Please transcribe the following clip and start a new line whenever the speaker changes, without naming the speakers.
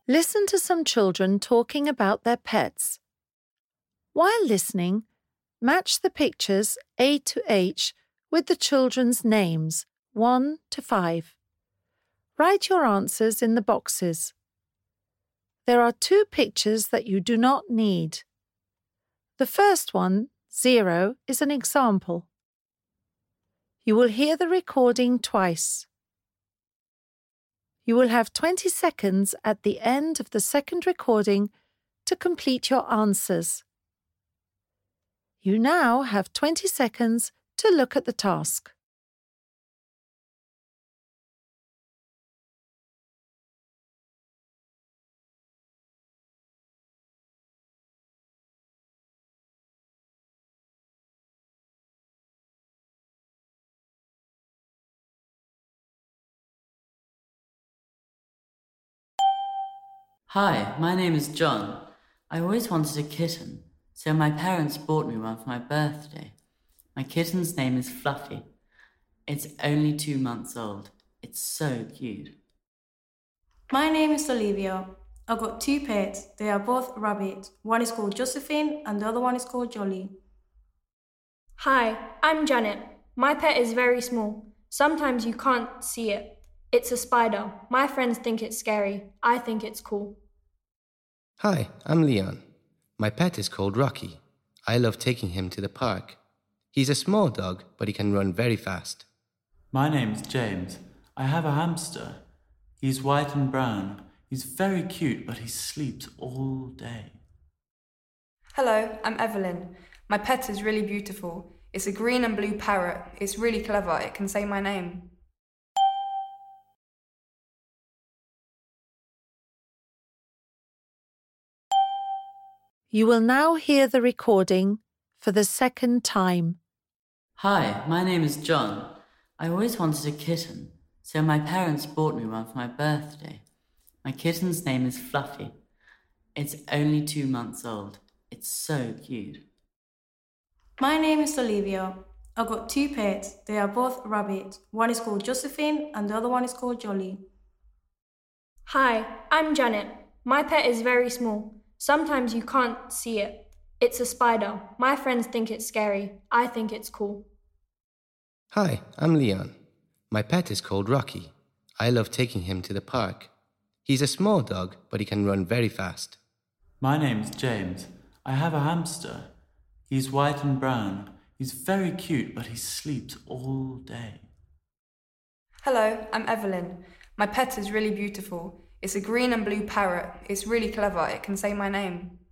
Listen to some children talking about their pets. While listening, match the pictures A to H with the children's names 1 to 5. Write your answers in the boxes. There are 2 pictures that you do not need. The first one, 0, is an example. You will hear the recording twice. You will have 20 seconds at the end of the second recording to complete your answers. You now have 20 seconds to look at the task.
Hi, my name is John. I always wanted a kitten, so my parents bought me one for my birthday. My kitten's name is Fluffy. It's only 2 months old. It's so cute.
My name is Olivia. I've got 2 pets. They are both rabbits. One is called Josephine and the other one is called Jolly.
Hi, I'm Janet. My pet is very small. Sometimes you can't see it. It's a spider. My friends think it's scary. I think it's cool.
Hi, I'm Leon. My pet is called Rocky. I love taking him to the park. He's a small dog, but he can run very fast.
My name's James. I have a hamster. He's white and brown. He's very cute, but he sleeps all day.
Hello, I'm Evelyn. My pet is really beautiful. It's a green and blue parrot. It's really clever. It can say my name.
You will now hear the recording for the second time.
Hi, my name is John. I always wanted a kitten, so my parents bought me one for my birthday. My kitten's name is Fluffy. It's only 2 months old. It's so cute.
My name is Olivia. I've got 2 pets. They are both rabbits. One is called Josephine and the other one is called Jolly.
Hi, I'm Janet. My pet is very small. Sometimes you can't see it. It's a spider. My friends think it's scary. I think it's cool.
Hi, I'm Leon. My pet is called Rocky. I love taking him to the park. He's a small dog, but he can run very fast.
My name's James. I have a hamster. He's white and brown. He's very cute, but he sleeps all day.
Hello, I'm Evelyn. My pet is really beautiful. It's a green and blue parrot. It's really clever. It can say my name.